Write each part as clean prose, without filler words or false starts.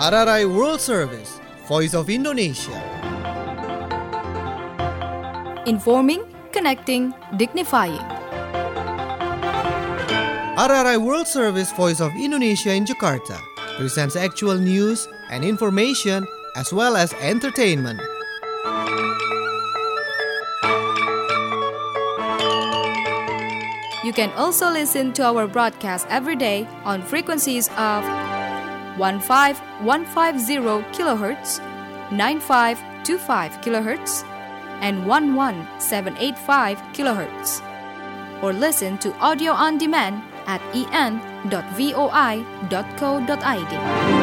RRI World Service, Voice of Indonesia. Informing, connecting, dignifying. RRI World Service, Voice of Indonesia in Jakarta presents actual news and information as well as entertainment. You can also listen to our broadcast every day on frequencies of 15150 kHz, 9525 kHz, and 11785 kHz. Or listen to audio on demand at en.voi.co.id.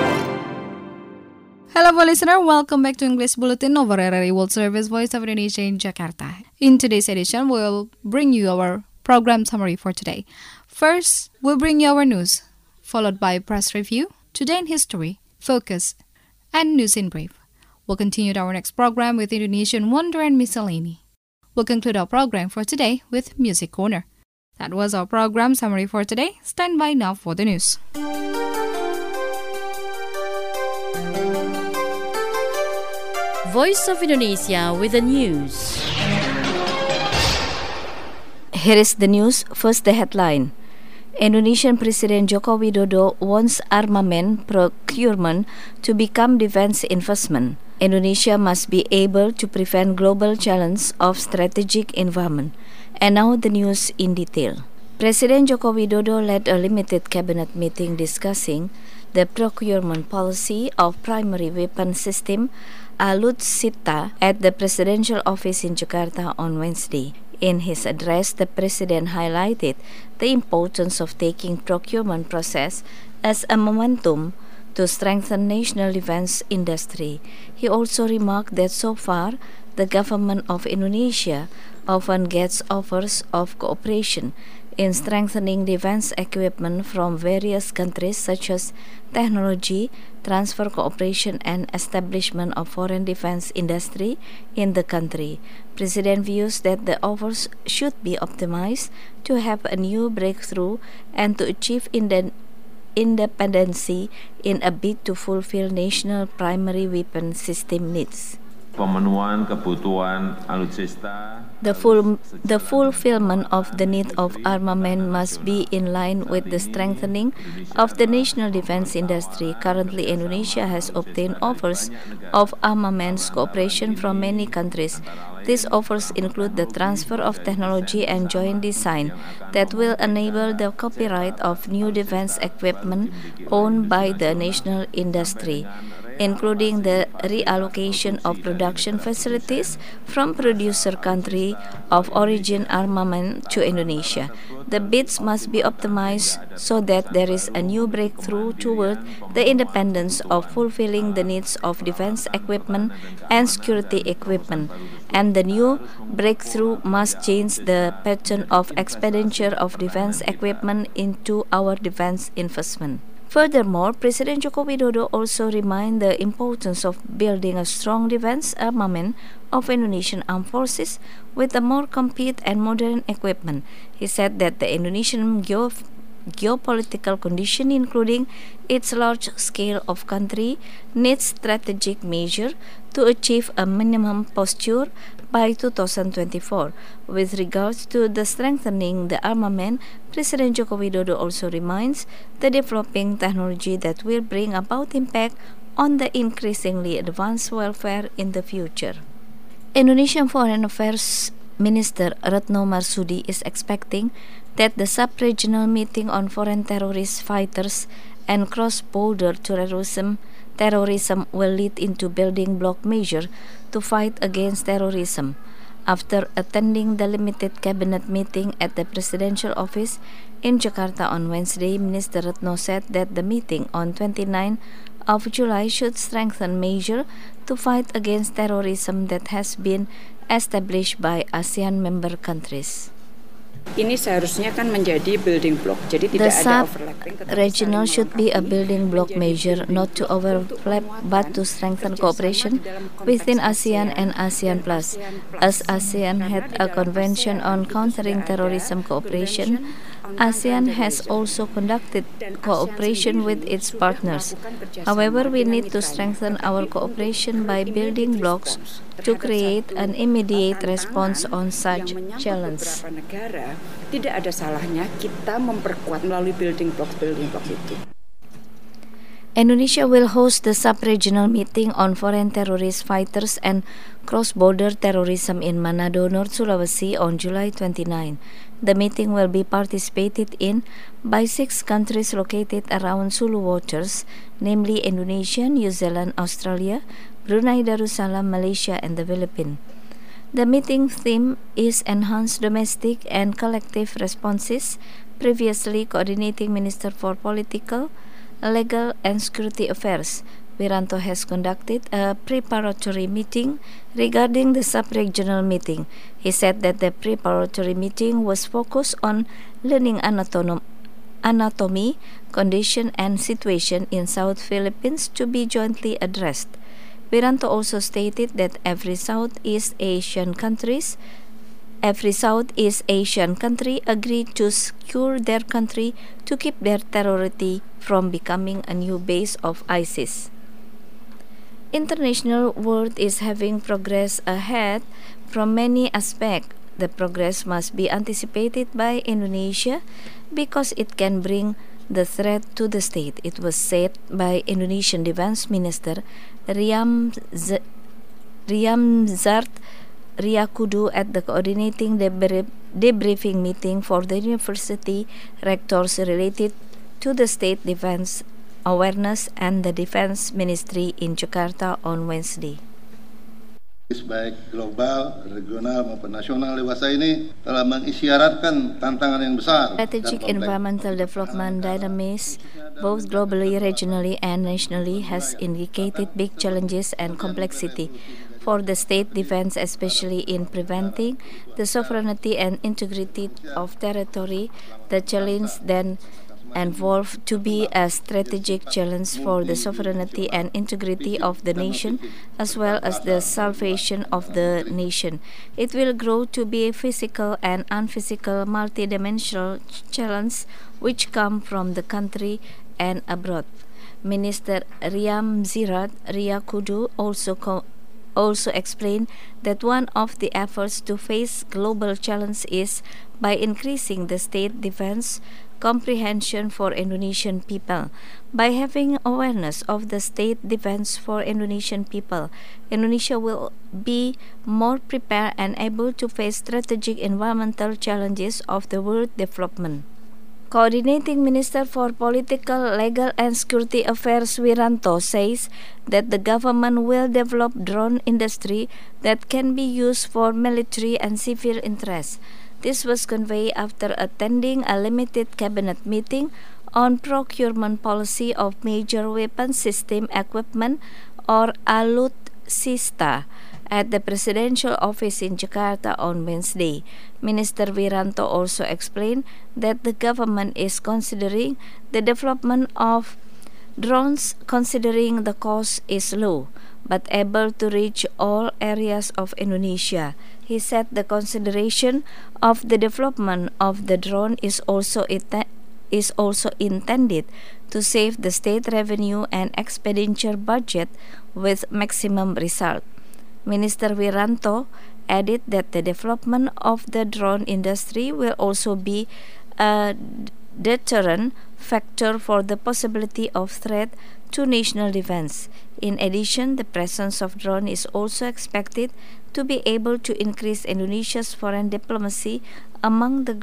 Hello, listener. Welcome back to English Bulletin of RRI World Service, Voice of Indonesia in Jakarta. In today's edition, we'll bring you our program summary for today. First, we'll bring you our news, followed by press review, Today in History, Focus, and News in Brief. We'll continue our next program with Indonesian Wonder and Miscellany. We'll conclude our program for today with Music Corner. That was our program summary for today. Stand by now for the news. Voice of Indonesia with the news. Here is the news. First, the headline. Indonesian President Joko Widodo wants armament procurement to become defense investment. Indonesia must be able to prevent global challenge of strategic environment. And now the news in detail. President Joko Widodo led a limited cabinet meeting discussing the procurement policy of primary weapon system Alutsista at the presidential office in Jakarta on Wednesday. In his address, the president highlighted the importance of taking procurement process as a momentum to strengthen national defense industry. He also remarked that so far, the government of Indonesia often gets offers of cooperation in strengthening defense equipment from various countries such as technology, transfer cooperation and establishment of foreign defense industry in the country. President views that the offers should be optimized to have a new breakthrough and to achieve independency in a bid to fulfill national primary weapon system needs. Pemenuhan kebutuhan alutsista. The fulfillment of the need of armament must be in line with the strengthening of the national defense industry. Currently, Indonesia has obtained offers of armaments cooperation from many countries. These offers include the transfer of technology and joint design that will enable the copyright of new defense equipment owned by the national industry, including the reallocation of production facilities from producer country of origin armament to Indonesia. The bids must be optimized so that there is a new breakthrough toward the independence of fulfilling the needs of defense equipment and security equipment. And the new breakthrough must change the pattern of expenditure of defense equipment into our defense investment. Furthermore, President Joko Widodo also reminded the importance of building a strong defense armament of Indonesian armed forces with a more complete and modern equipment. He said that the Indonesian geopolitical condition, including its large scale of country, needs strategic measure to achieve a minimum posture by 2024. With regards to the strengthening the armament, President Joko Widodo also reminds the developing technology that will bring about impact on the increasingly advanced warfare in the future. Indonesian Foreign Affairs Minister Retno Marsudi is expecting that the sub-regional meeting on foreign terrorist fighters and cross-border terrorism will lead into building block measure to fight against terrorism. After attending the limited cabinet meeting at the presidential office in Jakarta on Wednesday, Minister Retno said that the meeting on 29 of July should strengthen measure to fight against terrorism that has been established by ASEAN member countries. Ini seharusnya kan menjadi building block, jadi tidak ada overlapping. The sub-regional should be a building block measure, not to overlap but to strengthen cooperation within ASEAN and ASEAN Plus. As ASEAN had a convention on countering terrorism cooperation, ASEAN has also conducted cooperation with its partners. However, we need to strengthen our cooperation by building blocks to create an immediate response on such challenge. Tidak ada salahnya kita memperkuat melalui building blocks itu. Indonesia will host the sub-regional meeting on foreign terrorist fighters and cross-border terrorism in Manado, North Sulawesi on July 29. The meeting will be participated in by 6 countries located around Sulu waters, namely Indonesia, New Zealand, Australia, Brunei Darussalam, Malaysia, and the Philippines. The meeting theme is Enhanced Domestic and Collective Responses. Previously, Coordinating Minister for Political, Legal and Security Affairs, Wiranto has conducted a preparatory meeting regarding the sub-regional meeting. He said that the preparatory meeting was focused on learning anatomy, condition and situation in South Philippines to be jointly addressed. Wiranto also stated that every Southeast Asian country agreed to secure their country to keep their territory from becoming a new base of ISIS. International world is having progress ahead from many aspects. The progress must be anticipated by Indonesia because it can bring the threat to the state. It was said by Indonesian Defense Minister Ryamzard Riyakudu at the coordinating debriefing meeting for the university rectors related to the state defense awareness and the defense ministry in Jakarta on Wednesday. Baik global, regional maupun nasional dewasa ini telah mengisyaratkan tantangan yang besar. Strategic environmental development dynamics, both globally, regionally, and nationally, has indicated big challenges and complexity for the state defense, especially in preventing the sovereignty and integrity of territory. The challenge then evolved to be a strategic challenge for the sovereignty and integrity of the nation, as well as the salvation of the nation. It will grow to be a physical and unphysical multidimensional challenge which come from the country and abroad. Minister Ryamzard Riyakudu also explained that one of the efforts to face global challenge is by increasing the state defense comprehension for Indonesian people. By having awareness of the state defense for Indonesian people, Indonesia will be more prepared and able to face strategic environmental challenges of the world development. Coordinating Minister for Political, Legal and Security Affairs Wiranto says that the government will develop drone industry that can be used for military and civil interests. This was conveyed after attending a limited cabinet meeting on procurement policy of major weapon system equipment or Alutsista at the presidential office in Jakarta on Wednesday. Minister Wiranto also explained that the government is considering the development of drones considering the cost is low but able to reach all areas of Indonesia. He said the consideration of the development of the drone is also intended to save the state revenue and expenditure budget with maximum result. Minister Wiranto added that the development of the drone industry will also be a deterrent factor for the possibility of threat to national defense. In addition, the presence of drone is also expected to be able to increase Indonesia's foreign diplomacy among the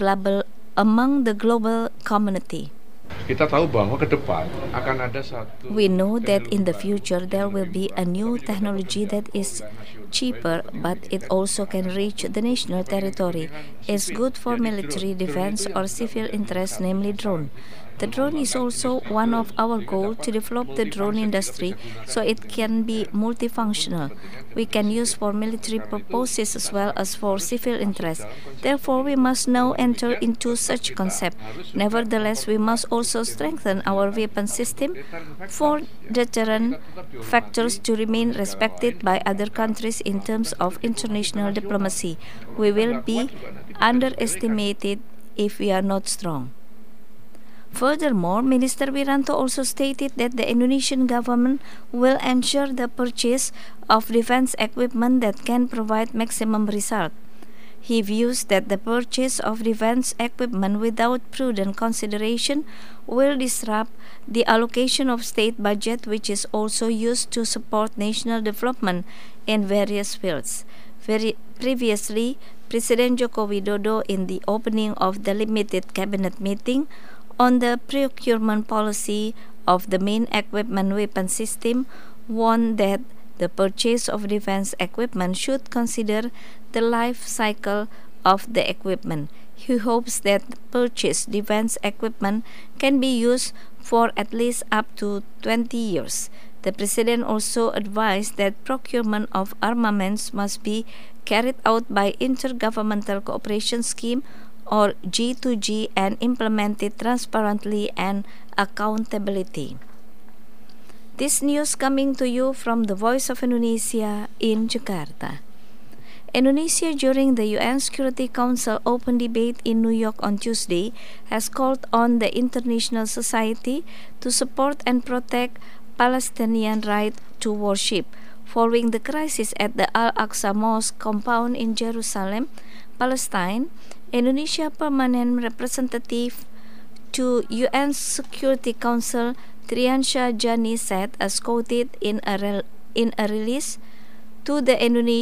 global community. Kita tahu bahwa ke depan akan ada satu. We know that in the future there will be a new technology that is cheaper, but it also can reach the national territory. It's good for military defense or civil interest, namely drone. The drone is also one of our goals to develop the drone industry so it can be multifunctional. We can use for military purposes as well as for civil interests. Therefore, we must now enter into such concept. Nevertheless, we must also strengthen our weapon system for deterrent factors to remain respected by other countries in terms of international diplomacy. We will be underestimated if we are not strong. Furthermore, Minister Wiranto also stated that the Indonesian government will ensure the purchase of defense equipment that can provide maximum result. He views that the purchase of defense equipment without prudent consideration will disrupt the allocation of state budget, which is also used to support national development in various fields. Previously, President Joko Widodo, in the opening of the limited cabinet meeting on the procurement policy of the main equipment weapon system, warned that the purchase of defense equipment should consider the life cycle of the equipment. He hopes that purchased defense equipment can be used for at least up to 20 years. The President also advised that procurement of armaments must be carried out by Intergovernmental Cooperation Scheme or G2G and implemented transparently and accountability. This news coming to you from the Voice of Indonesia in Jakarta. Indonesia, during the UN Security Council open debate in New York on Tuesday, has called on the international society to support and protect Palestinian right to worship. Following the crisis at the Al-Aqsa Mosque compound in Jerusalem, Palestine, Indonesia permanent representative to UN Security Council Triansha Jani said, as quoted in a release from the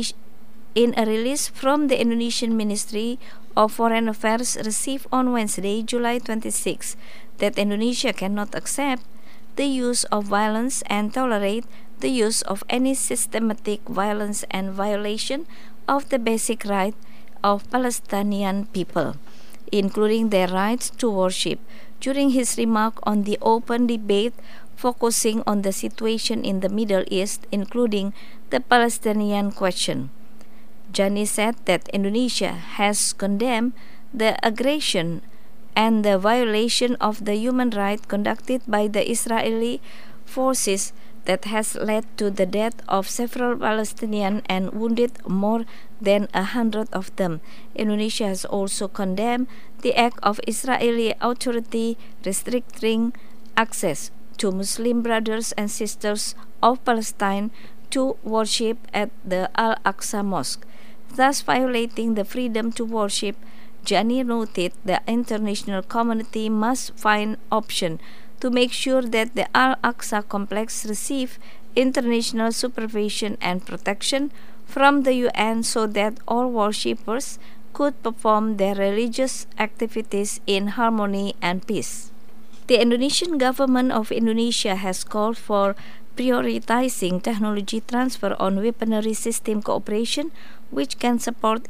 Indonesian Ministry of Foreign Affairs received on Wednesday, July 26, that Indonesia cannot accept the use of violence and tolerate the use of any systematic violence and violation of the basic right of Palestinian people, including their rights to worship. During his remark on the open debate focusing on the situation in the Middle East, including the Palestinian question, Jani said that Indonesia has condemned the aggression and the violation of the human rights conducted by the Israeli forces that has led to the death of several Palestinians and wounded more than 100 of them. Indonesia has also condemned the act of Israeli authority restricting access to Muslim brothers and sisters of Palestine to worship at the Al-Aqsa Mosque, thus violating the freedom to worship. Jani noted the international community must find option to make sure that the Al-Aqsa complex receive international supervision and protection from the UN so that all worshippers could perform their religious activities in harmony and peace. The Indonesian government of Indonesia has called for prioritizing technology transfer on weaponry system cooperation, which can support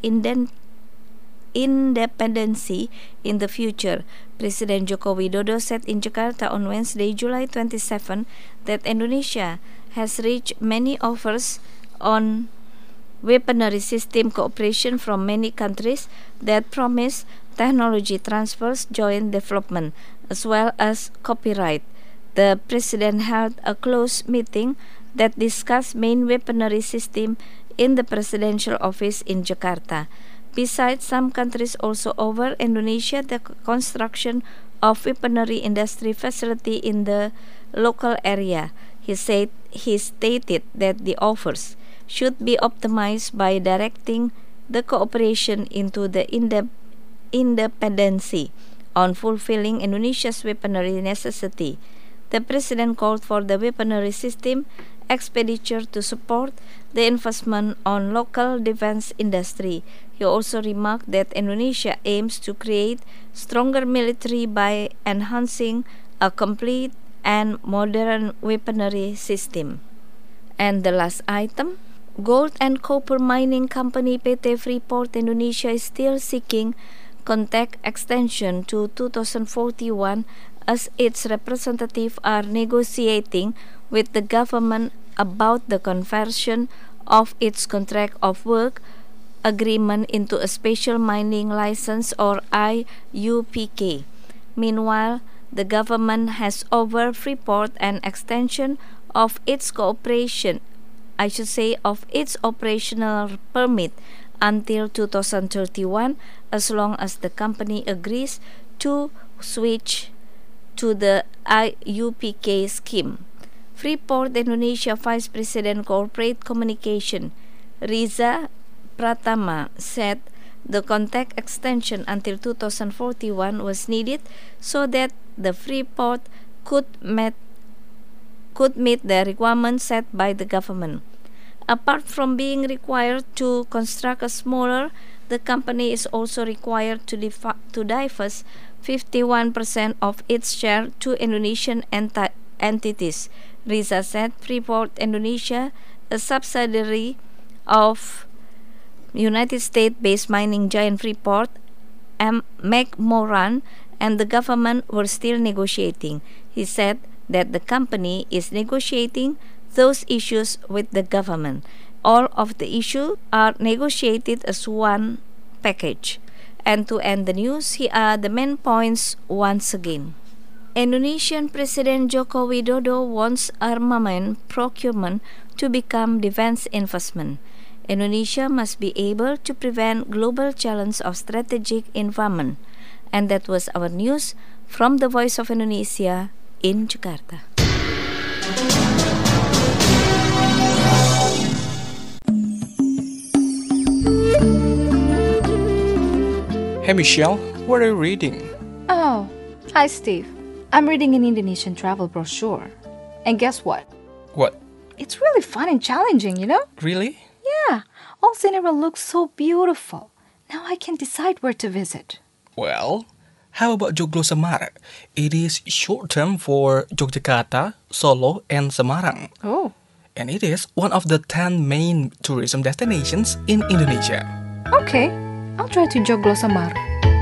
independency in the future. President Joko Widodo said in Jakarta on Wednesday, July 27, that Indonesia has reached many offers on weaponry system cooperation from many countries that promise technology transfers, joint development, as well as copyright. The President held a closed meeting that discussed main weaponry system in the presidential office in Jakarta. Besides, some countries also offer Indonesia the construction of weaponry industry facility in the local area. He stated that the offers should be optimized by directing the cooperation into the independency on fulfilling Indonesia's weaponry necessity. The President called for the weaponry system expenditure to support the investment on local defense industry. He also remarked that Indonesia aims to create stronger military by enhancing a complete and modern weaponry system. And the last item, gold and copper mining company PT Freeport Indonesia is still seeking contract extension to 2041 as its representatives are negotiating with the government about the conversion of its contract of work agreement into a special mining license or IUPK. Meanwhile, the government has offered Freeport an extension of its operational permit until 2031 as long as the company agrees to switch to the IUPK scheme. Freeport Indonesia Vice President Corporate Communication Riza Pratama said the contract extension until 2041 was needed so that the Freeport could meet the requirements set by the government. Apart from being required to construct a smaller, the company is also required to divest 51% of its share to Indonesian entities. Riza said Freeport Indonesia, a subsidiary of United States-based mining giant Freeport, McMoran, and the government were still negotiating. He said that the company is negotiating those issues with the government. All of the issues are negotiated as one package. And to end the news, here are the main points once again. Indonesian President Joko Widodo wants armament procurement to become defense investment. Indonesia must be able to prevent global challenge of strategic environment. And that was our news from the Voice of Indonesia in Jakarta. Hey Michelle, what are you reading? Oh, hi Steve. I'm reading an Indonesian travel brochure. And guess what? What? It's really fun and challenging, you know? Really? Yeah, all scenery looks so beautiful. Now I can decide where to visit. Well, how about Joglo Semar? It is short term for Yogyakarta, Solo, and Semarang. Oh. And it is one of the 10 main tourism destinations in Indonesia. Okay, I'll try to Joglo Semar.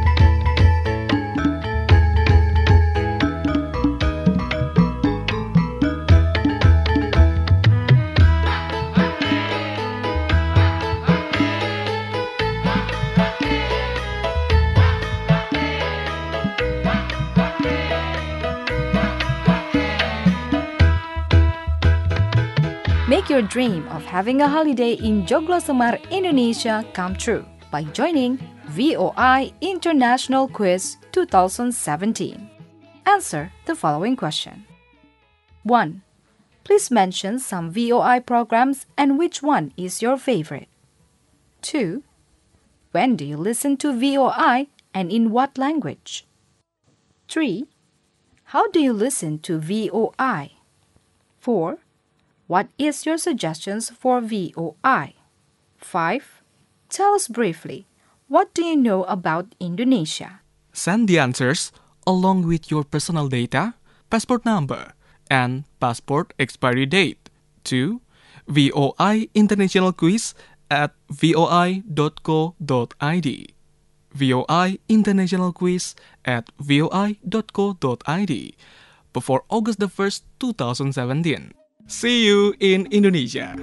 Make your dream of having a holiday in Joglo Semar, Indonesia come true by joining VOI International Quiz 2017. Answer the following question. 1. Please mention some VOI programs and which one is your favorite. 2. When do you listen to VOI and in what language? 3. How do you listen to VOI? 4. What is your suggestions for VOI? 5. Tell us briefly, what do you know about Indonesia? Send the answers along with your personal data, passport number, and passport expiry date to VOI International Quiz at voi.co.id. VOI International Quiz at voi.co.id before August the 1st, 2017. See you in Indonesia.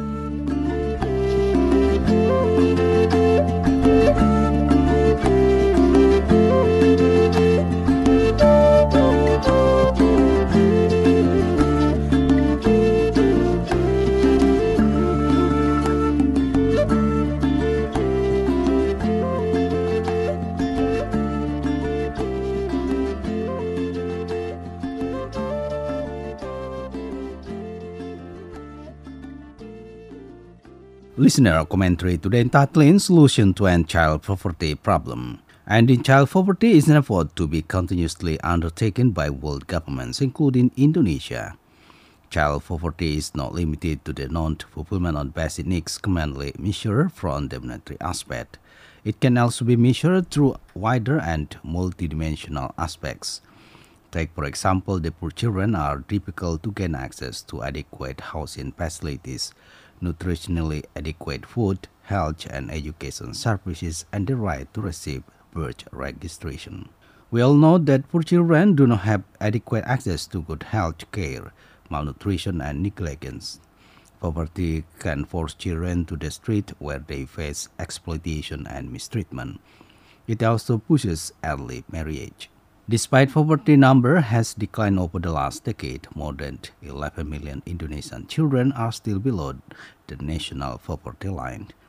Listener commentary today entitled Solution to End Child Poverty Problem. Ending child poverty is an effort to be continuously undertaken by world governments, including Indonesia. Child poverty is not limited to the non-fulfillment of basic needs commonly measured from the monetary aspect. It can also be measured through wider and multidimensional aspects. Take, for example, the poor children are difficult to gain access to adequate housing facilities, nutritionally adequate food, health and education services, and the right to receive birth registration. We all know that poor children do not have adequate access to good health care, malnutrition, and negligence. Poverty can force children to the street where they face exploitation and mistreatment. It also pushes early marriage. Despite poverty number has declined over the last decade, more than 11 million Indonesian children are still below the national poverty line.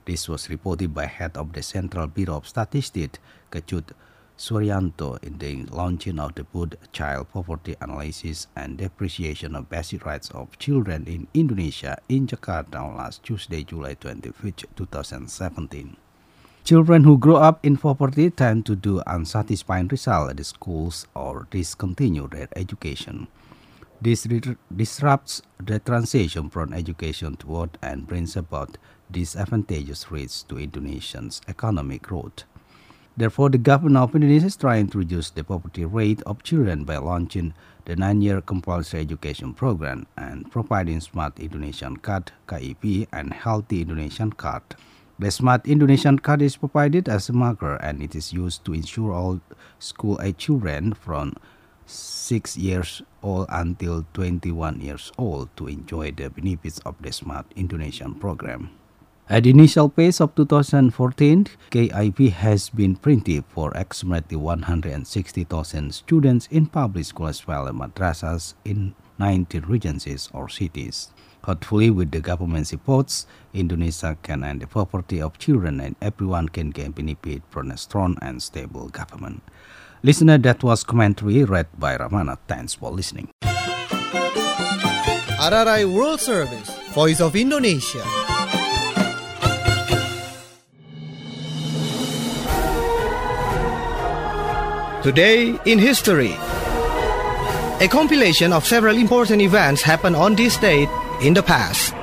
This was reported by head of the Central Bureau of Statistics, Kecut Suryanto, in the launching of the book Child Poverty Analysis and Depreciation of Basic Rights of Children in Indonesia in Jakarta on last Tuesday, July 25, 2017. Children who grow up in poverty tend to do unsatisfying results at the schools or discontinue their education. This disrupts the transition from education to work and brings about disadvantageous risks to Indonesia's economic growth. Therefore, the government of Indonesia is trying to reduce the poverty rate of children by launching the 9-year compulsory education program and providing Smart Indonesian Card (KIP) and Healthy Indonesian Card. The Smart Indonesian Card is provided as a marker and it is used to ensure all school-age children from 6 years old until 21 years old to enjoy the benefits of the Smart Indonesian program. At the initial phase of 2014, KIP has been printed for approximately 160,000 students in public schools as well as madrasas in 19 regencies or cities. Hopefully, with the government supports, Indonesia can end the poverty of children and everyone can gain benefit from a strong and stable government. Listener, that was commentary read by Ramana. Thanks for listening. RRI World Service, Voice of Indonesia. Today in History. A compilation of several important events happened on this date in the past.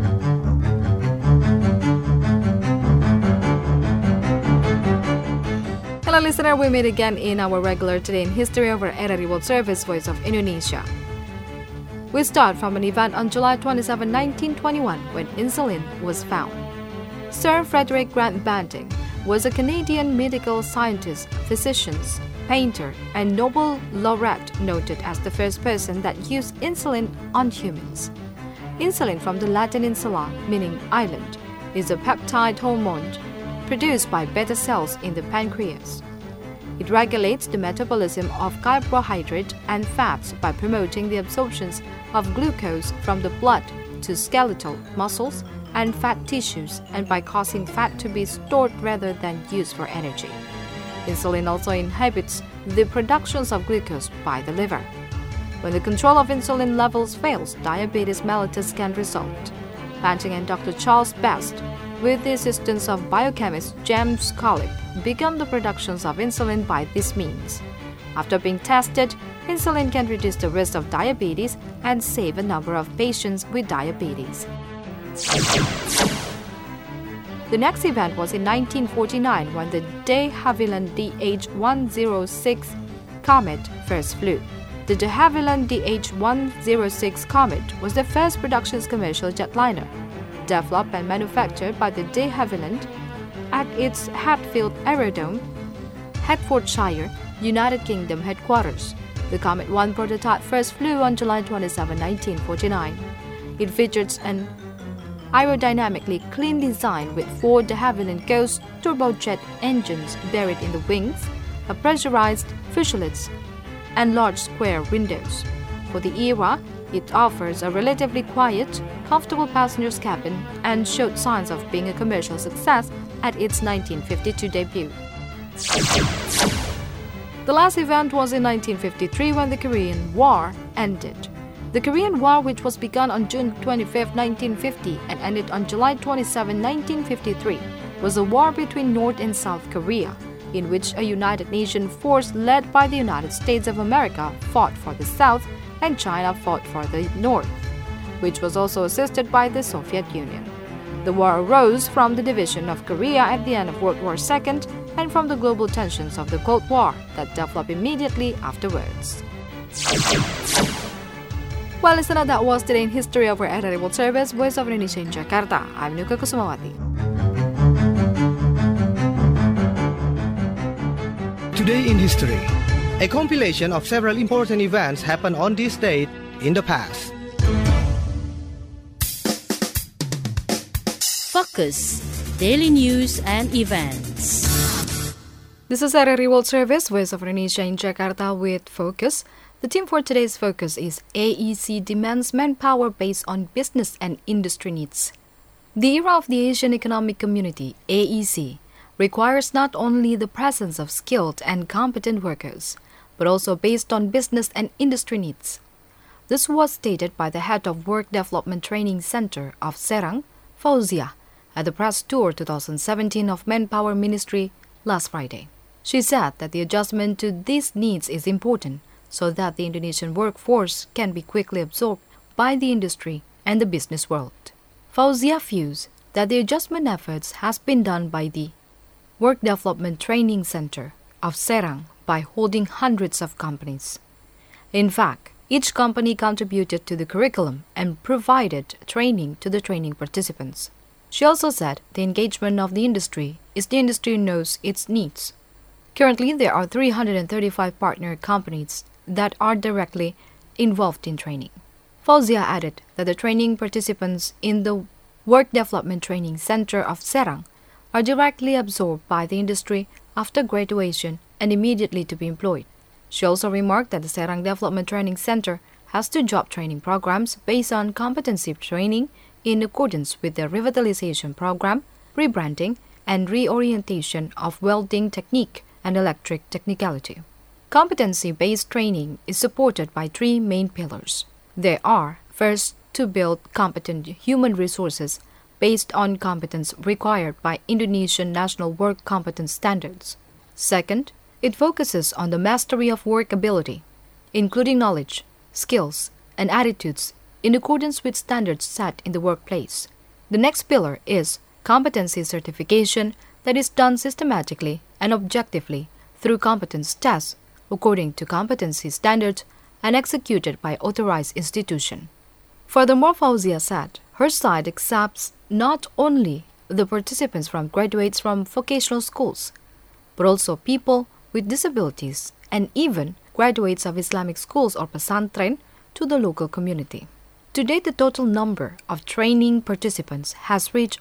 Hello listener, we meet again in our regular Today in History of our RRI World Service Voice of Indonesia. We start from an event on July 27, 1921 when insulin was found. Sir Frederick Grant Banting was a Canadian medical scientist, physician, painter, and Nobel laureate noted as the first person that used insulin on humans. Insulin, from the Latin insula, meaning island, is a peptide hormone produced by beta cells in the pancreas. It regulates the metabolism of carbohydrate and fats by promoting the absorption of glucose from the blood to skeletal muscles and fat tissues and by causing fat to be stored rather than used for energy. Insulin also inhibits the production of glucose by the liver. When the control of insulin levels fails, diabetes mellitus can result. Banting and Dr. Charles Best, with the assistance of biochemist James Collip, began the production of insulin by this means. After being tested, insulin can reduce the risk of diabetes and save a number of patients with diabetes. The next event was in 1949 when the de Havilland DH-106 comet first flew. The de Havilland DH-106 comet was the first production commercial jetliner, developed and manufactured by the de Havilland at its Hatfield Aerodrome, Hertfordshire, United Kingdom headquarters. The Comet 1 prototype first flew on July 27, 1949. It features an aerodynamically clean design with 4 de Havilland Ghost turbojet engines buried in the wings, a pressurized fuselage, and large square windows. For the era, it offers a relatively quiet, comfortable passenger's cabin and showed signs of being a commercial success at its 1952 debut. The last event was in 1953 when the Korean War ended. The Korean War, which was begun on June 25, 1950 and ended on July 27, 1953, was a war between North and South Korea, in which a United Nations force led by the United States of America fought for the South and China fought for the North, which was also assisted by the Soviet Union. The war arose from the division of Korea at the end of World War II and from the global tensions of the Cold War that developed immediately afterwards. Well, listener, that was Today in History of our RRI World Service, Voice of Indonesia in Jakarta. I'm Nuka Kusumawati. Today in History. A compilation of several important events happened on this date in the past. Focus, daily news and events. This is RRI World Service, Voice of Indonesia in Jakarta with Focus. The theme for today's focus is AEC demands manpower based on business and industry needs. The era of the Asian Economic Community, AEC, requires not only the presence of skilled and competent workers, but also based on business and industry needs. This was stated by the head of Work Development Training Center of Serang, Fauzia, at the press tour 2017 of Manpower Ministry last Friday. She said that the adjustment to these needs is important so that the Indonesian workforce can be quickly absorbed by the industry and the business world. Fauzia views that the adjustment efforts has been done by the Work Development Training Center of Serang by holding hundreds of companies. In fact, each company contributed to the curriculum and provided training to the training participants. She also said the engagement of the industry is the industry knows its needs. Currently, there are 335 partner companies that are directly involved in training. Fauzia added that the training participants in the Work Development Training Center of Serang are directly absorbed by the industry after graduation and immediately to be employed. She also remarked that the Serang Development Training Center has 2 job training programs based on competency training in accordance with the revitalization program, rebranding, and reorientation of welding technique and electric technicality. Competency-based training is supported by 3 main pillars. They are, first, to build competent human resources based on competence required by Indonesian National Work Competence Standards. Second, it focuses on the mastery of work ability, including knowledge, skills, and attitudes in accordance with standards set in the workplace. The next pillar is competency certification that is done systematically and objectively through competence tests according to competency standards and executed by authorized institution. Furthermore, Fauzia said her side accepts not only the participants from graduates from vocational schools, but also people with disabilities and even graduates of Islamic schools or pesantren to the local community. To date, the total number of training participants has reached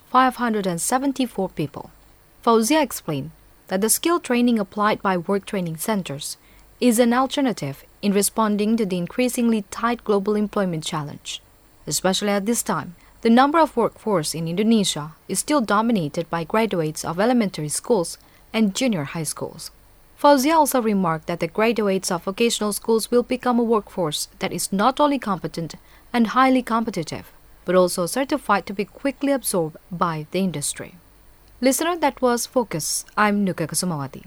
574 people. Fauzia explained that the skill training applied by work training centers is an alternative in responding to the increasingly tight global employment challenge. Especially at this time, the number of workforce in Indonesia is still dominated by graduates of elementary schools and junior high schools. Fauzia also remarked that the graduates of vocational schools will become a workforce that is not only competent and highly competitive, but also certified to be quickly absorbed by the industry. Listener, that was Focus. I'm Nuka Kusumawati.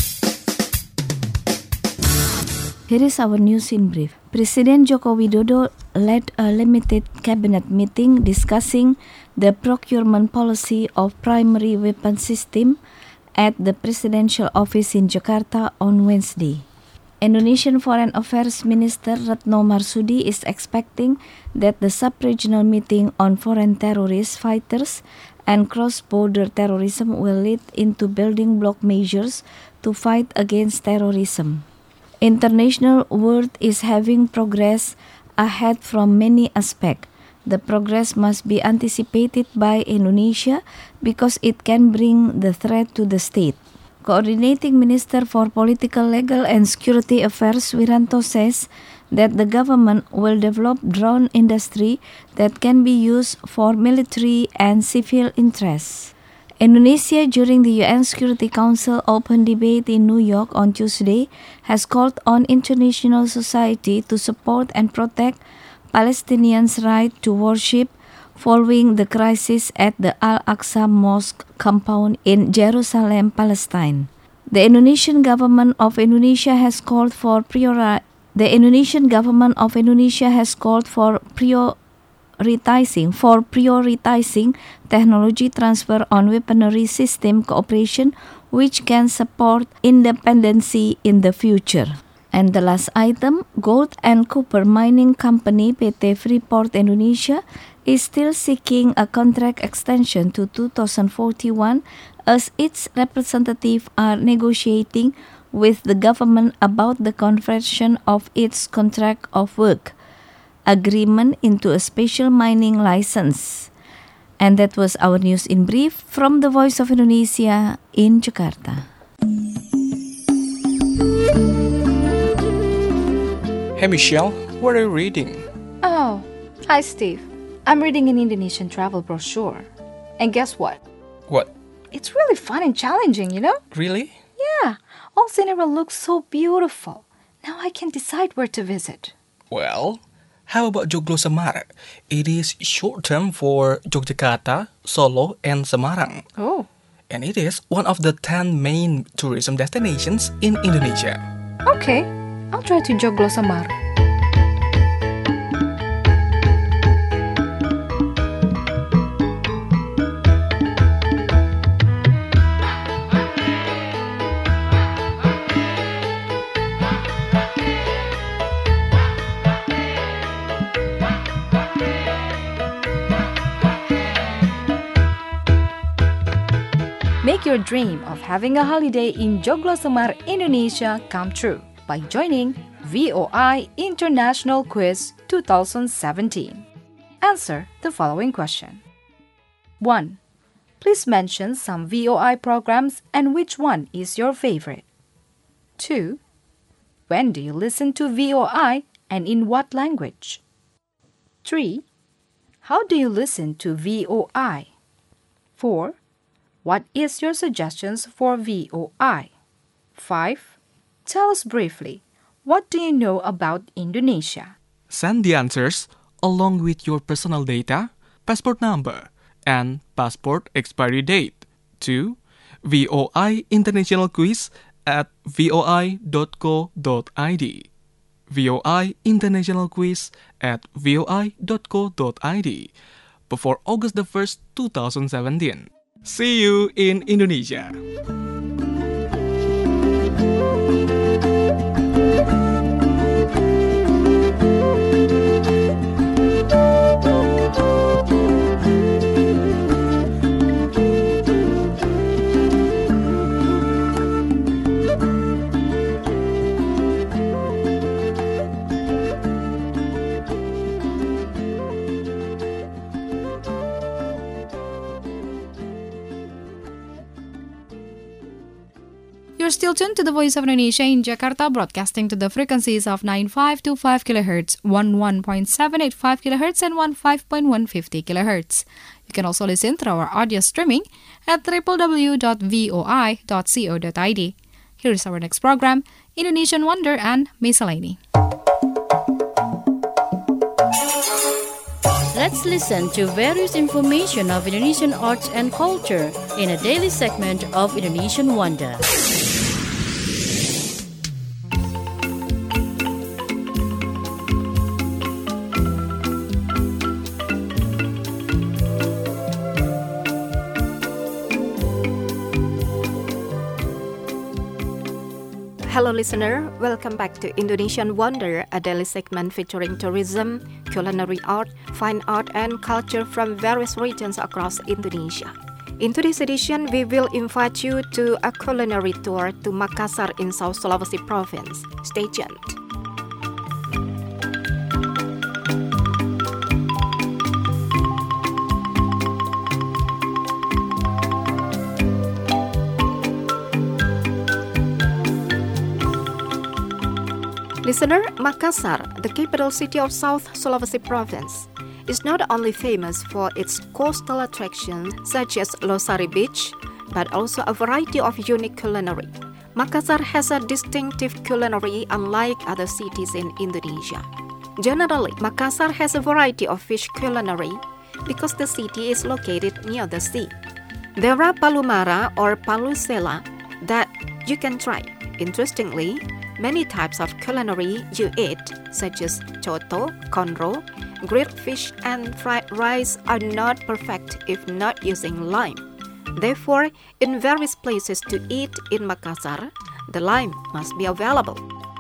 Here is our news in brief. President Joko Widodo led a limited cabinet meeting discussing the procurement policy of primary weapon system at the Presidential Office in Jakarta on Wednesday. Indonesian Foreign Affairs Minister Retno Marsudi is expecting that the sub-regional meeting on foreign terrorist fighters and cross-border terrorism will lead into building block measures to fight against terrorism. International world is having progress ahead from many aspects. The progress must be anticipated by Indonesia because it can bring the threat to the state. Coordinating Minister for Political, Legal and Security Affairs Wiranto says that the government will develop drone industry that can be used for military and civil interests. Indonesia, during the UN Security Council open debate in New York on Tuesday, has called on international society to support and protect Palestinians' right to worship following the crisis at the Al-Aqsa Mosque compound in Jerusalem, Palestine. The Indonesian government of Indonesia has called for prioritizing technology transfer on weaponry system cooperation, which can support independency in the future. And the last item, gold and copper mining company PT Freeport Indonesia is still seeking a contract extension to 2041 as its representatives are negotiating with the government about the conversion of its contract of work agreement into a special mining license. And that was our news in brief from the Voice of Indonesia in Jakarta. Hey Michelle, what are you reading? Oh, hi Steve. I'm reading an Indonesian travel brochure. And guess what? What? It's really fun and challenging, you know? Really? Yeah, all scenery looks so beautiful. Now I can decide where to visit. Well, how about Joglo Semar? It is short term for Yogyakarta, Solo, and Semarang. Oh. And it is one of the 10 main tourism destinations in Indonesia. Okay, I'll try to Joglo Semar. Make your dream of having a holiday in Joglo Semar, Indonesia come true by joining VOI International Quiz 2017. Answer the following question. 1. Please mention some VOI programs and which one is your favorite. 2. When do you listen to VOI and in what language? 3. How do you listen to VOI? 4. What is your suggestions for VOI? 5. Tell us briefly, what do you know about Indonesia? Send the answers along with your personal data, passport number, and passport expiry date to VOI International Quiz at voi.co.id. VOI International Quiz at voi.co.id before August the 1st, 2017. See you in Indonesia. You're still tuned to the Voice of Indonesia in Jakarta, broadcasting to the frequencies of 9525 kHz, 11.785 kHz, and 15.150 kHz. You can also listen through our audio streaming at www.voi.co.id. Here is our next program, Indonesian Wonder and Miscellany. Let's listen to various information of Indonesian arts and culture in a daily segment of Indonesian Wonder. Hello listener, welcome back to Indonesian Wonder, a daily segment featuring tourism, culinary art, fine art and culture from various regions across Indonesia. In today's edition, we will invite you to a culinary tour to Makassar in South Sulawesi Province. Stay tuned. Listener, Makassar, the capital city of South Sulawesi Province, is not only famous for its coastal attractions such as Losari Beach, but also a variety of unique culinary. Makassar has a distinctive culinary unlike other cities in Indonesia. Generally, Makassar has a variety of fish culinary because the city is located near the sea. There are palumara or palusela that you can try. Interestingly, many types of culinary you eat, such as coto, konro, grilled fish, and fried rice are not perfect if not using lime. Therefore, in various places to eat in Makassar, the lime must be available.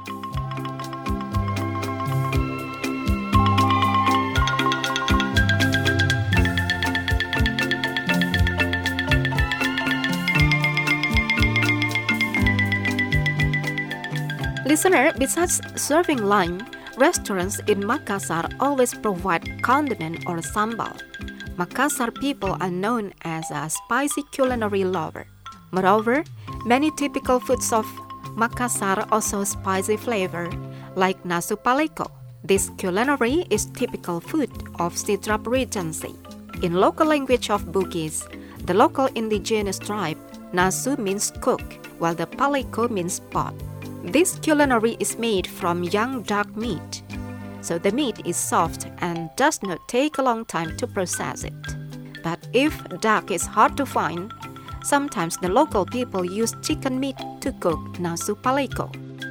Listener, besides serving lime, restaurants in Makassar always provide condiment or sambal. Makassar people are known as a spicy culinary lover. Moreover, many typical foods of Makassar also spicy flavor, like nasu paleko. This culinary is typical food of Sidrap Regency. In local language of Bugis, The local indigenous tribe, Nasu means cook, while the Paleko means pot. This culinary is made from young duck meat, so the meat is soft and does not take a long time to process it. But if duck is hard to find, sometimes the local people use chicken meat to cook Nasu Paleko.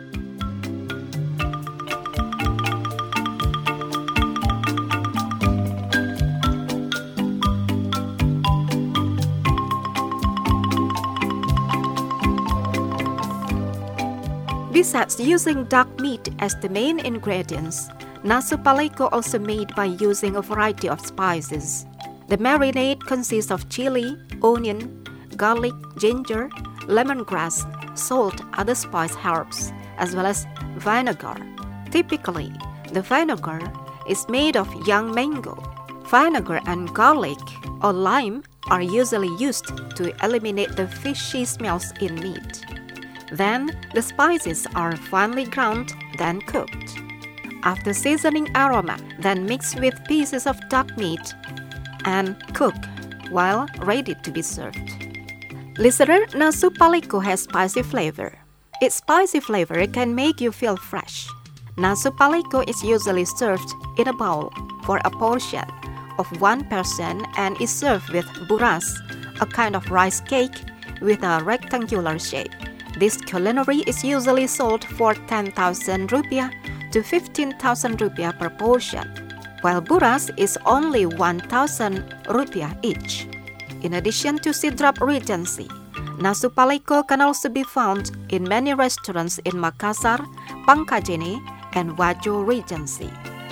Besides using duck meat as the main ingredients, Nasu Paleko also made by using a variety of spices. The marinade consists of chili, onion, garlic, ginger, lemongrass, salt, other spice herbs, as well as vinegar. Typically, the vinegar is made of young mango. Vinegar and garlic or lime are usually used to eliminate the fishy smells in meat. Then, the spices are finely ground, then cooked. After seasoning aroma, then mix with pieces of duck meat and cook while ready to be served. Listener, Nasu Paleko has spicy flavor. Its spicy flavor can make you feel fresh. Nasu Paleko is usually served in a bowl for a portion of one person and is served with buras, a kind of rice cake with a rectangular shape. This culinary is usually sold for 10,000 rupiah to 15,000 rupiah per portion, while buras is only 1,000 rupiah each. In addition to Sidrap Regency, Nasu Paleko can also be found in many restaurants in Makassar, Pangkajene, and Wajo Regency.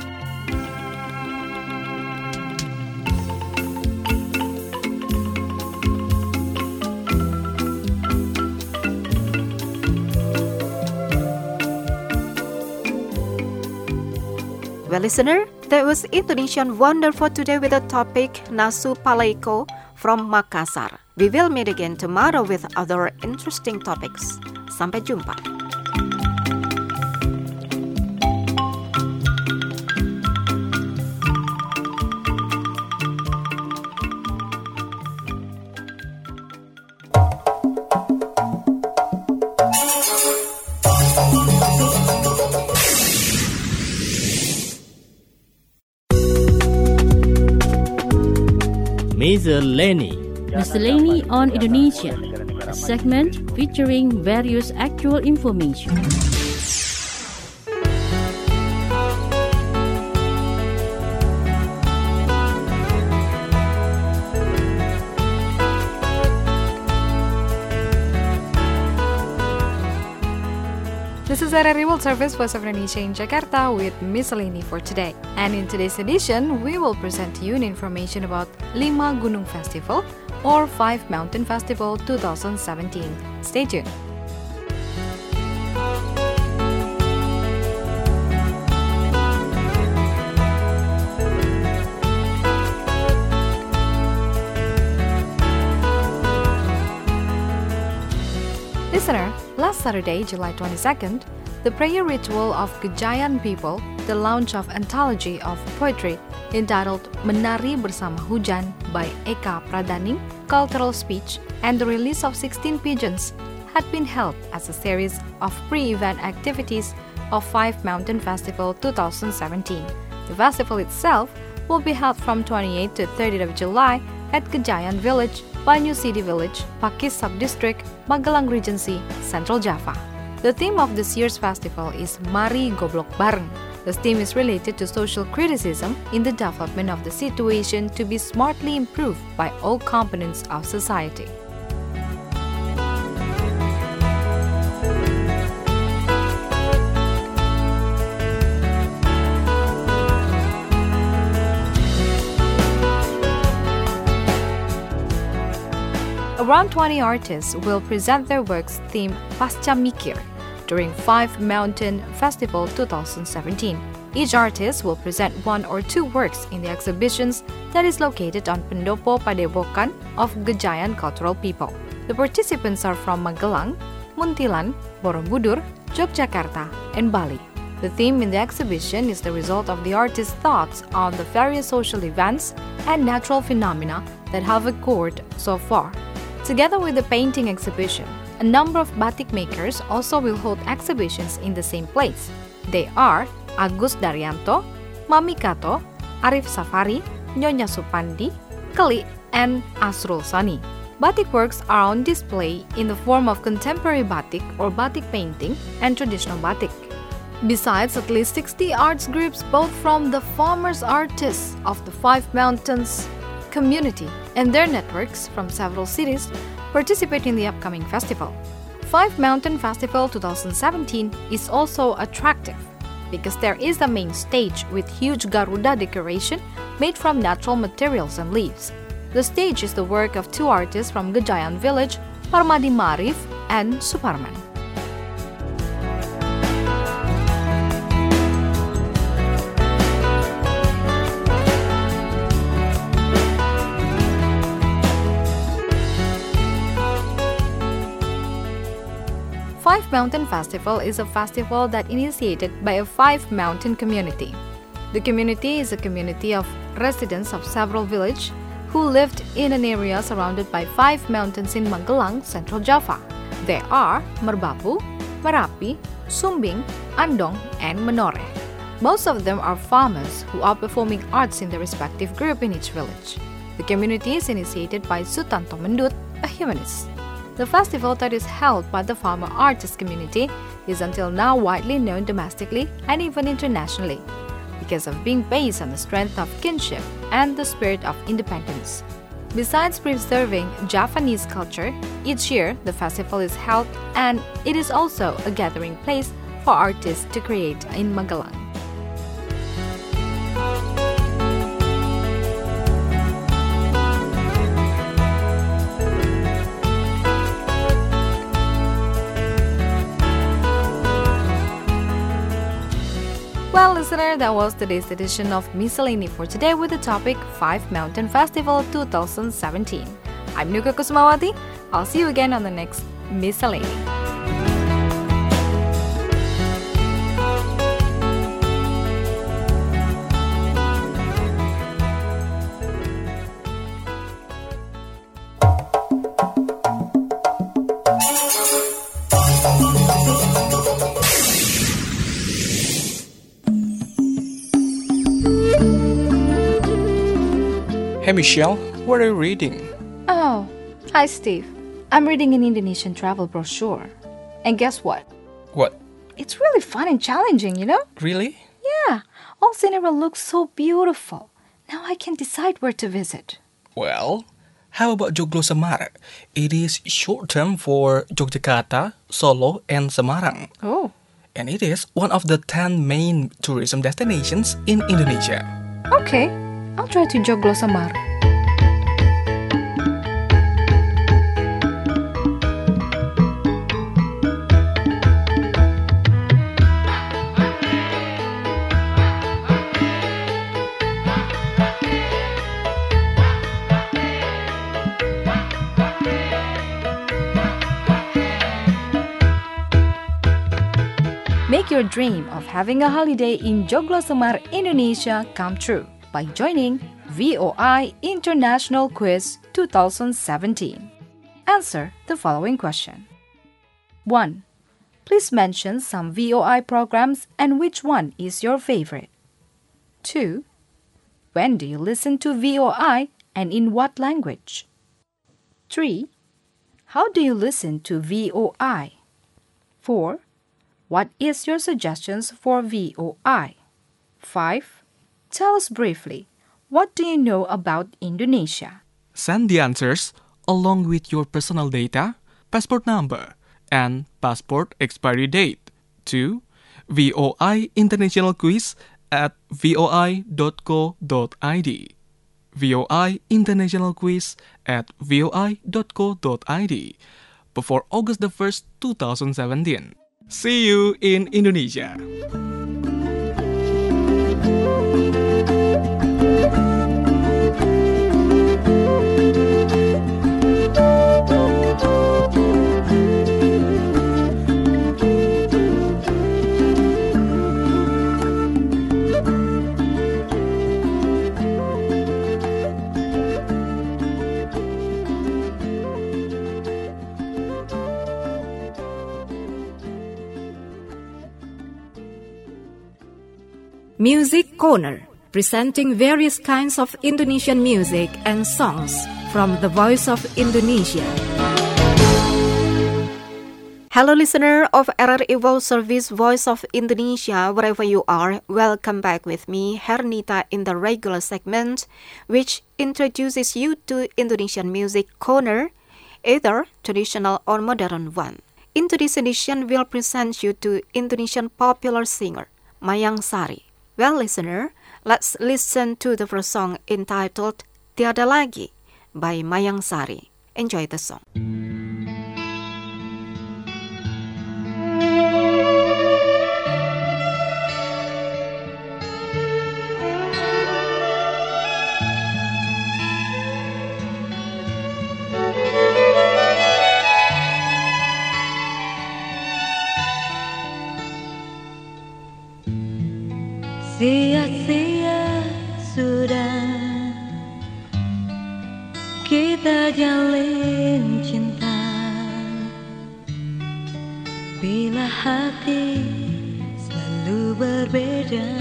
Well, listener, that was Indonesian Wonder for today with the topic Nasu Paleko from Makassar. We will meet again tomorrow with other interesting topics. Sampai jumpa. Miscellany on Indonesia, a segment featuring various actual information. This is RRI World Service, Voice of Indonesia in Jakarta with Miscellany for today. And in today's edition, we will present to you information about Lima Gunung Festival or 5 Mountain Festival 2017. Stay tuned. Listener, last Saturday, July 22nd, the prayer ritual of Gejayan people, the launch of anthology of poetry entitled Menari Bersama Hujan by Eka Pradaning, cultural speech, and the release of 16 pigeons had been held as a series of pre-event activities of 5 Mountain Festival 2017. The festival itself will be held from 28th to 30th of July at Gejayan Village, Banyu City Village, Pakis Sub-District, Magelang Regency, Central Java. The theme of this year's festival is Mari Goblok Bareng. This theme is related to social criticism in the development of the situation to be smartly improved by all components of society. Around 20 artists will present their works themed Pasca Mikir during 5 Mountain Festival 2017. Each artist will present 1 or 2 works in the exhibitions that is located on Pendopo Padepokan of Gejayan cultural people. The participants are from Magelang, Muntilan, Borobudur, Yogyakarta, and Bali. The theme in the exhibition is the result of the artist's thoughts on the various social events and natural phenomena that have occurred so far. Together with the painting exhibition, a number of batik makers also will hold exhibitions in the same place. They are Agus Daryanto, Mami Kato, Arif Safari, Nyonya Supandi, Keli, and Asrul Sani. Batik works are on display in the form of contemporary batik or batik painting and traditional batik. Besides, at least 60 arts groups, both from the farmers artists of the Five Mountains community and their networks from several cities, participate in the upcoming festival. Five Mountain Festival 2017 is also attractive because there is a main stage with huge Garuda decoration made from natural materials and leaves. The stage is the work of two artists from Gejayan village, Parmadi Marif and Suparman. Five Mountain Festival is a festival that initiated by a Five Mountain community. The community is a community of residents of several villages who lived in an area surrounded by 5 mountains in Magelang, Central Java. They are Merbabu, Merapi, Sumbing, Andong, and Menoreh. Most of them are farmers who are performing arts in their respective group in each village. The community is initiated by Sutanto Mendut, a humanist. The festival that is held by the farmer artist community is until now widely known domestically and even internationally, because of being based on the strength of kinship and the spirit of independence. Besides preserving Javanese culture, each year the festival is held and it is also a gathering place for artists to create in Magelang. Well, listener, that was today's edition of Miscellany for today with the topic 5 Mountain Festival 2017. I'm Nuka Kusumawati. I'll see you again on the next Miscellany. Hey Michelle, what are you reading? Oh, hi Steve. I'm reading an Indonesian travel brochure. And guess what? What? It's really fun and challenging, you know? Really? Yeah, all scenery looks so beautiful. Now I can decide where to visit. Well, how about Joglo Semar? It is short term for Yogyakarta, Solo, and Semarang. Oh. And it is one of the 10 main tourism destinations in Indonesia. Okay, I'll try to Joglo Semar. Make your dream of having a holiday in Joglo Semar, Indonesia come true by joining VOI International Quiz 2017. Answer the following question. 1. Please mention some VOI programs and which one is your favorite. 2. When do you listen to VOI and in what language? 3. How do you listen to VOI? 4. What is your suggestions for VOI? 5. Tell us briefly, what do you know about Indonesia? Send the answers along with your personal data, passport number, and passport expiry date to VOI International Quiz at voi.co.id. VOI International Quiz at voi.co.id before August the 1st, 2017. See you in Indonesia. Music Corner, presenting various kinds of Indonesian music and songs from the Voice of Indonesia. Hello listener of RRI World Service Voice of Indonesia, wherever you are, welcome back with me, Hernita, in the regular segment, which introduces you to Indonesian Music Corner, either traditional or modern one. In today's edition, we'll present you to Indonesian popular singer, Mayang Sari. Well listener, let's listen to the first song entitled Tiada Lagi by Mayang Sari. Enjoy the song. Sia-sia sudah kita jalin cinta, bila hati selalu berbeda.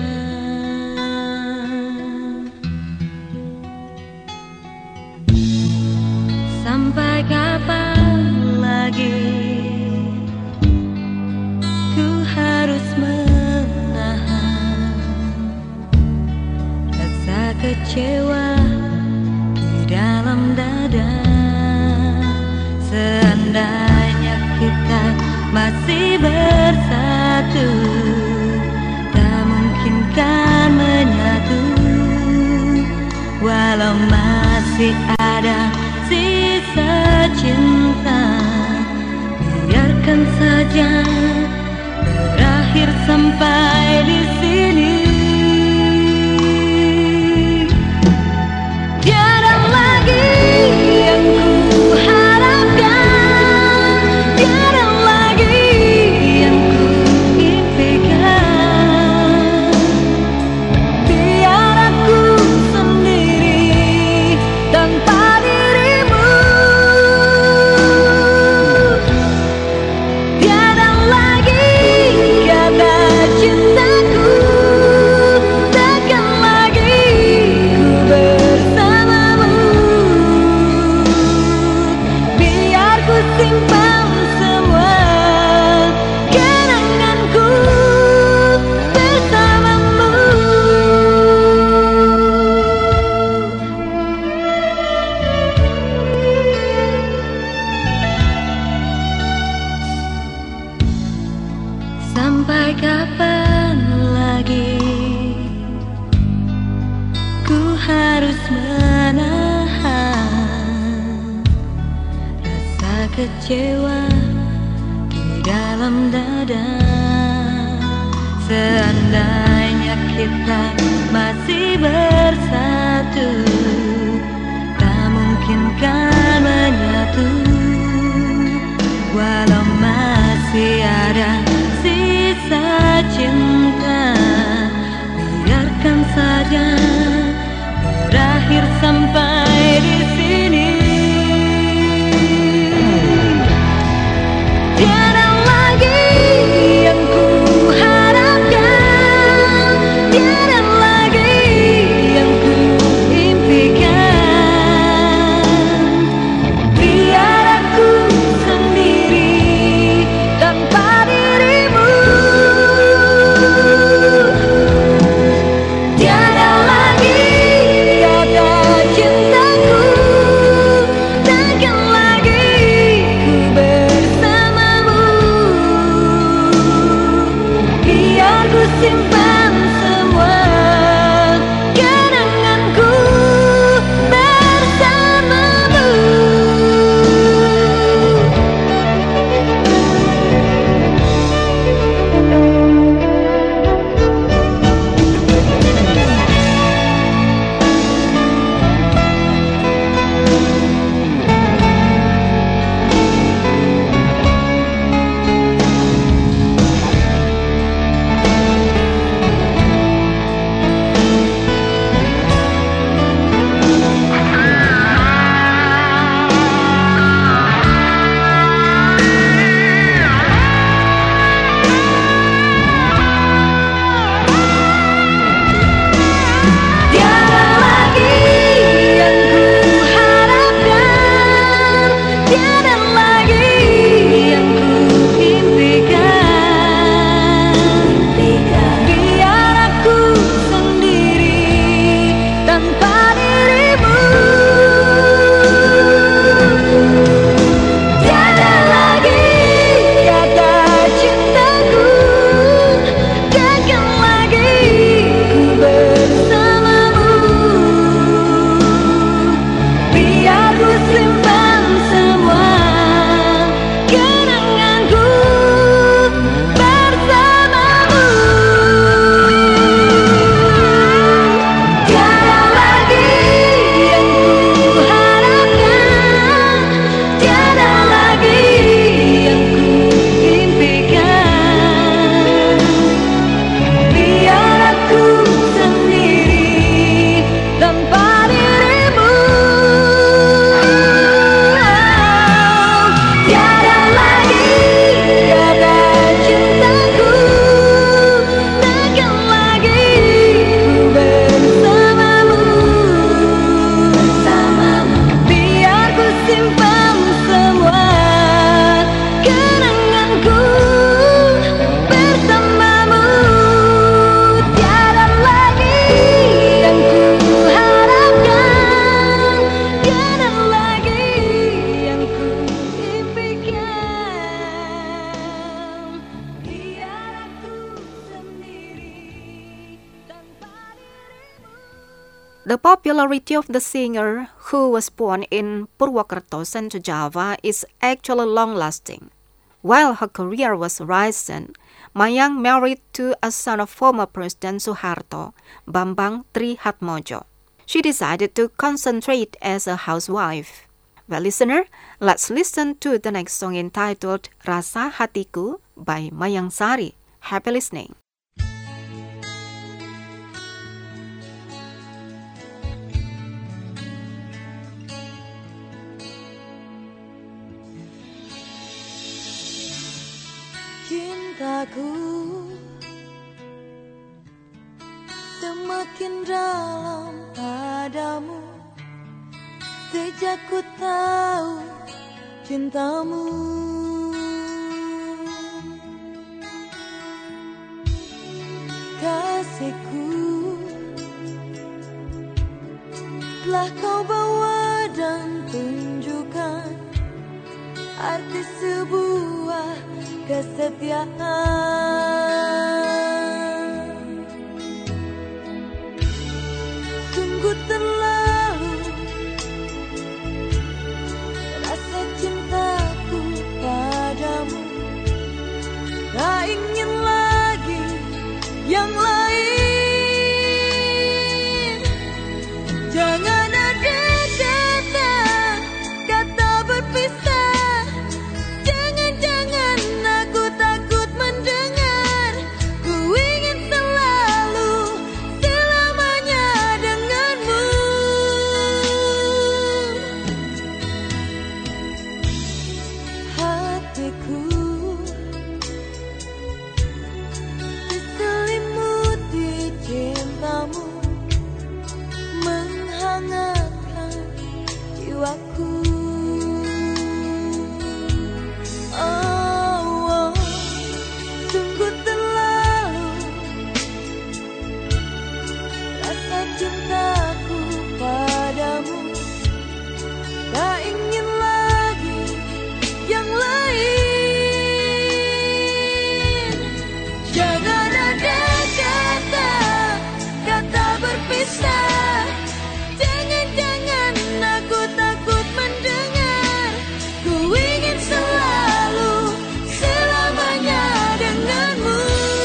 Sampai kapan lagi ku harus kecewa di dalam dada. Seandainya kita masih bersatu, tak mungkin kan menyatu. Walau masih ada sisa cinta, biarkan saja berakhir sampai di sini. Sampai kapan lagi ku harus menahan rasa kecewa di dalam dada. Seandainya kita masih bersatu, tak mungkin kan menyatu. Walau masih ada sisa cinta, biarkan saja berakhir sampai di sini. Tiada lagi yang ku harapkan, tiada lagi yang ku impikan. Biar aku sendiri tanpa diri. The popularity of the singer, who was born in Purwokerto, Central Java, is actually long-lasting. While her career was rising, Mayang married to a son of former President Suharto, Bambang Trihatmojo. She decided to concentrate as a housewife. Well, listener, let's listen to the next song entitled Rasa Hatiku by Mayang Sari. Happy listening. Cintaku semakin dalam padamu, sejak ku tahu cintamu. Kasihku telah kau bawa dan tunjukkan arti sebuah kesetiaan. Sungguh terlalu rasa cintaku padamu, tak ingin lagi yang lain. Jangan ada kata berpisah. Jangan-jangan aku takut mendengar. Ku ingin selalu selamanya denganmu. Hatiku diselimuti cintamu, menghangatkan jiwaku. Oh, sungguh terlalu rasa cintaku padamu, tak ingin lagi yang lain. Jangan ada kata berpisah. Jangan-jangan aku takut mendengar. Ku ingin selalu selamanya denganmu.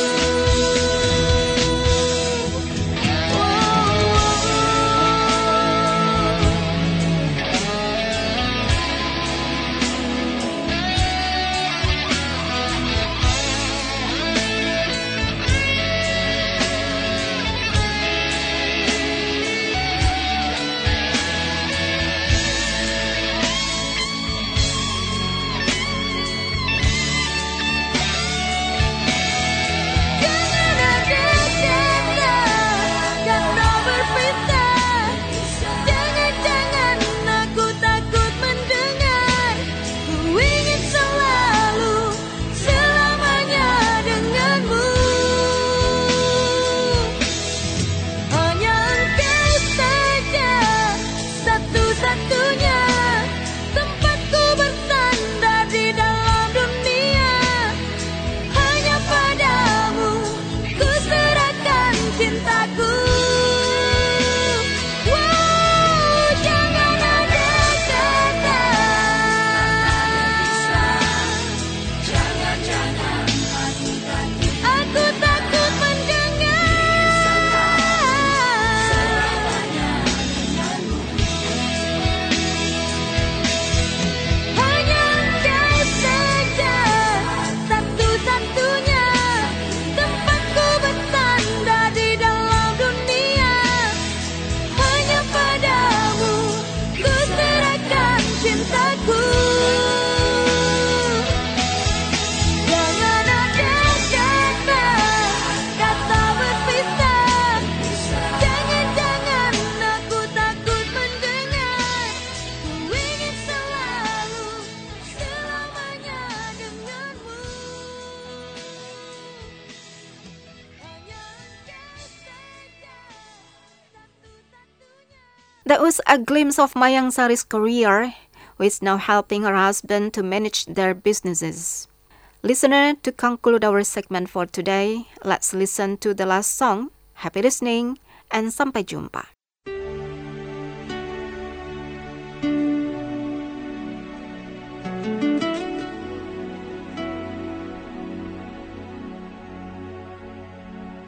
That was a glimpse of Mayang Sari's career, who is now helping her husband to manage their businesses. Listener, to conclude our segment for today, let's listen to the last song. Happy listening, and sampai jumpa.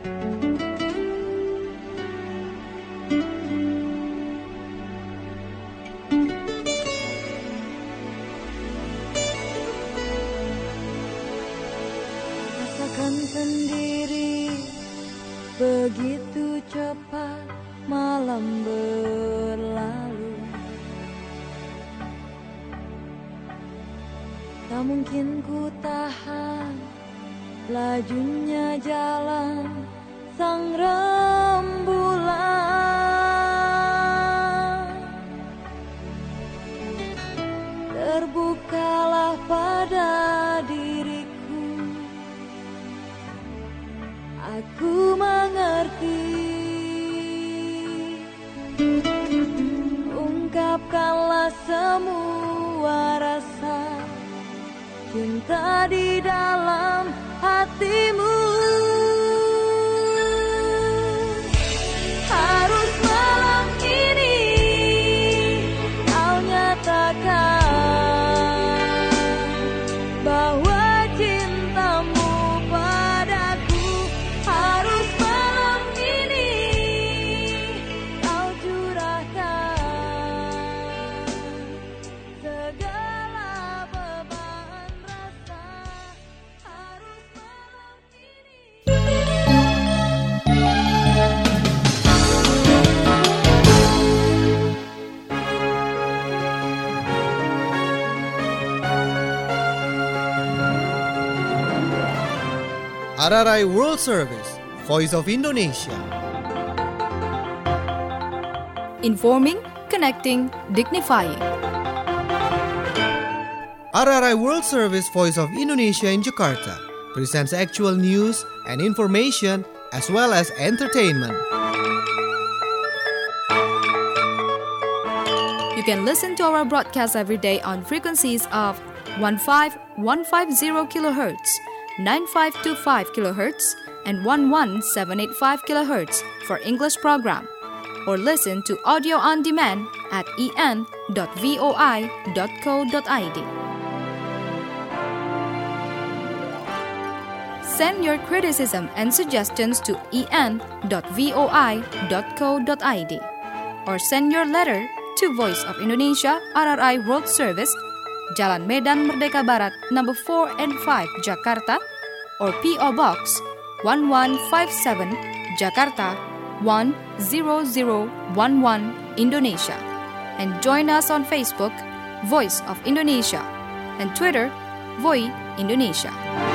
Rasakan sendiri begitu cepat malam berlalu. Tak mungkin ku tahan lajunya jalan sang rembulan. Terbukalah pada diriku, aku mengerti. Ungkapkanlah semua rasa cinta di dalam hatimu. Harus malam ini kau nyatakan bahwa cintamu padaku. Harus malam ini kau curahkan segala beban rasa. Harus malam ini. RRI World Service, Voice of Indonesia. Informing, connecting, dignifying. RRI World Service, Voice of Indonesia in Jakarta presents actual news and information as well as entertainment. You can listen to our broadcast every day on frequencies of 15150 kHz, 9525 kHz, and 11785 kHz for English program, or listen to audio on demand at en.voi.co.id. Send your criticism and suggestions to en.voi.co.id, or send your letter to Voice of Indonesia RRI World Service, Jalan Medan Merdeka Barat, number 4 and 5, Jakarta, or P.O. Box 1157, Jakarta 10011, Indonesia. And join us on Facebook, Voice of Indonesia, and Twitter, Voi Indonesia.